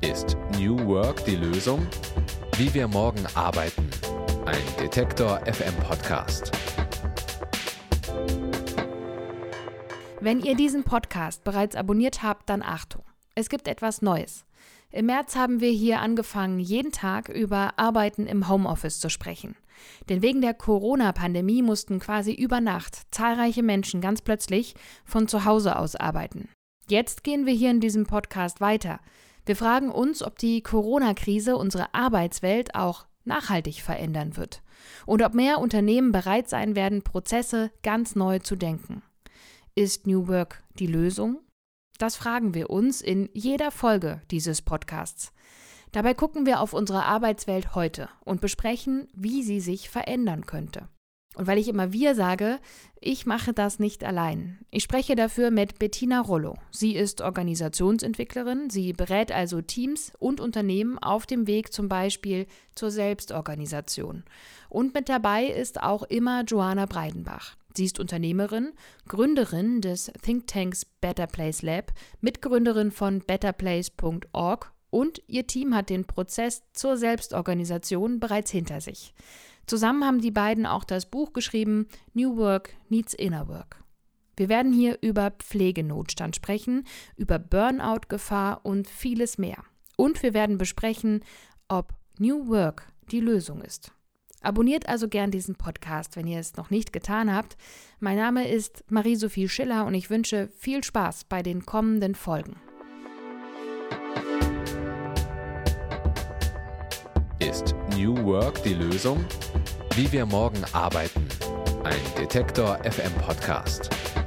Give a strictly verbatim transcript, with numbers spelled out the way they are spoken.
Ist New Work die Lösung? Wie wir morgen arbeiten. Ein Detektor F M Podcast. Wenn ihr diesen Podcast bereits abonniert habt, dann Achtung. Es gibt etwas Neues. Im März haben wir hier angefangen, jeden Tag über Arbeiten im Homeoffice zu sprechen. Denn wegen der Corona-Pandemie mussten quasi über Nacht zahlreiche Menschen ganz plötzlich von zu Hause aus arbeiten. Jetzt gehen wir hier in diesem Podcast weiter. Wir fragen uns, ob die Corona-Krise unsere Arbeitswelt auch nachhaltig verändern wird und ob mehr Unternehmen bereit sein werden, Prozesse ganz neu zu denken. Ist New Work die Lösung? Das fragen wir uns in jeder Folge dieses Podcasts. Dabei gucken wir auf unsere Arbeitswelt heute und besprechen, wie sie sich verändern könnte. Und weil ich immer wir sage, ich mache das nicht allein. Ich spreche dafür mit Bettina Rollo. Sie ist Organisationsentwicklerin, sie berät also Teams und Unternehmen auf dem Weg zum Beispiel zur Selbstorganisation. Und mit dabei ist auch immer Joanna Breidenbach. Sie ist Unternehmerin, Gründerin des Thinktanks Better Place Lab, Mitgründerin von better place punkt org und ihr Team hat den Prozess zur Selbstorganisation bereits hinter sich. Zusammen haben die beiden auch das Buch geschrieben, New Work Needs Inner Work. Wir werden hier über Pflegenotstand sprechen, über Burnout-Gefahr und vieles mehr. Und wir werden besprechen, ob New Work die Lösung ist. Abonniert also gern diesen Podcast, wenn ihr es noch nicht getan habt. Mein Name ist Marie-Sophie Schiller und ich wünsche viel Spaß bei den kommenden Folgen. Ist New Work die Lösung? Wie wir morgen arbeiten. Ein Detektor F M Podcast.